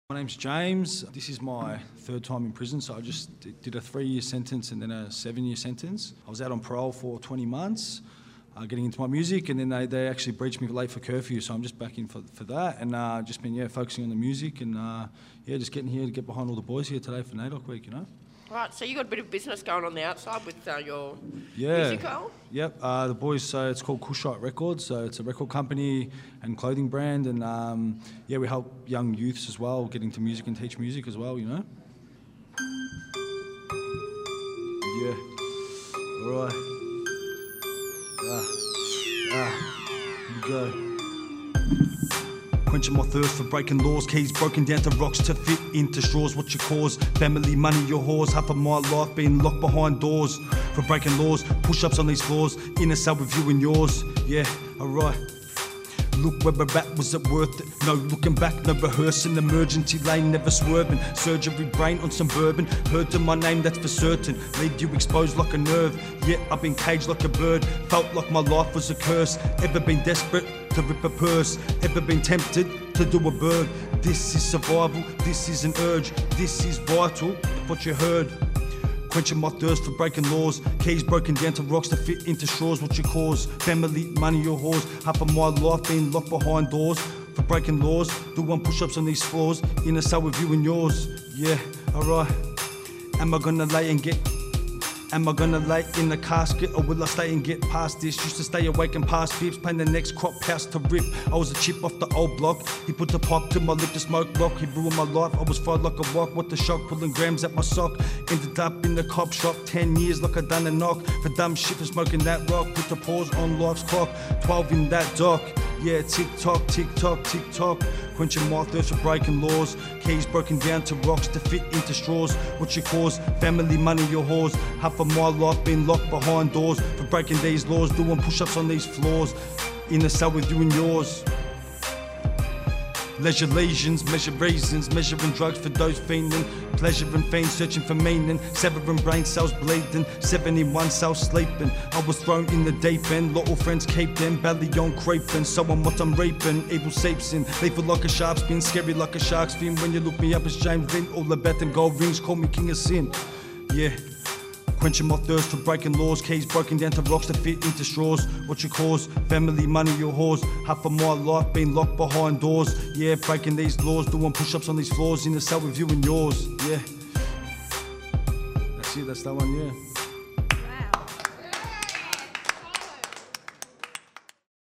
My name's James. This is my third time in prison, so I just did a 3-year sentence and then a 7-year sentence. I was out on parole for 20 months, getting into my music, and then they actually breached me late for curfew, so I'm just back in for that, and just been focusing on the music, and just getting here to get behind all the boys here today for NAIDOC week, you know. Right, so you got a bit of business going on the outside with your Yeah. musical? Yep, the boys, so it's called Kushite Records, so it's a record company and clothing brand, and we help young youths as well get into music and teach music as well, you know. Yeah, all right. Here we go. Quenching my thirst for breaking laws, keys broken down to rocks to fit into straws. What's your cause? Family, money, your whores. Half of my life being locked behind doors for breaking laws. Push-ups on these floors, in a cell with you and yours. Yeah, alright. Look where we're at, was it worth it? No looking back, no rehearsing, emergency lane, never swerving. Surgery brain on some bourbon, heard to my name, that's for certain. Leave you exposed like a nerve, yeah, I've been caged like a bird. Felt like my life was a curse, ever been desperate to rip a purse? Ever been tempted to do a bird? This is survival, this is an urge, this is vital, what you heard. Quenching my thirst for breaking laws, keys broken down to rocks to fit into straws. What's your cause? Family, money, your whores. Half of my life being locked behind doors for breaking laws. Doing push-ups on these floors, in a cell with you and yours. Yeah, alright. Am I gonna lay in the casket, or will I stay and get past this? Used to stay awake and pass fibs, playing the next crop house to rip. I was a chip off the old block. He put the pipe to my lip to smoke rock. He ruined my life, I was fried like a rock. What the shock, pulling grams at my sock. Ended up in the cop shop, 10 years like I done a knock. For dumb shit for smoking that rock. Put the pause on life's clock, 12 in that dock. Yeah, tick-tock, tick-tock, tick-tock. Quenching my thirst for breaking laws. Keys broken down to rocks to fit into straws. What's your cause? Family, money, your whores. Half of my life been locked behind doors for breaking these laws. Doing push-ups on these floors, in the cell with you and yours. Leisure lesions, measure reasons, measuring drugs for those fiending. Pleasure and fiends searching for meaning, severing brain cells bleeding, 71 cells sleeping. I was thrown in the deep end, lot of friends keep them, belly on creeping. So I'm what I'm reaping, evil seeps in, lethal like a sharp's fin, scary like a shark's fin. When you look me up as James Lynn, all about them gold rings, call me king of sin. Yeah. Quenching my thirst for breaking laws, keys broken down to rocks to fit into straws. What's your cause? Family, money, your whores. Half of my life been locked behind doors. Yeah, breaking these laws, doing push-ups on these floors, in the cell with you and yours. Yeah. That's it, that's that one, yeah.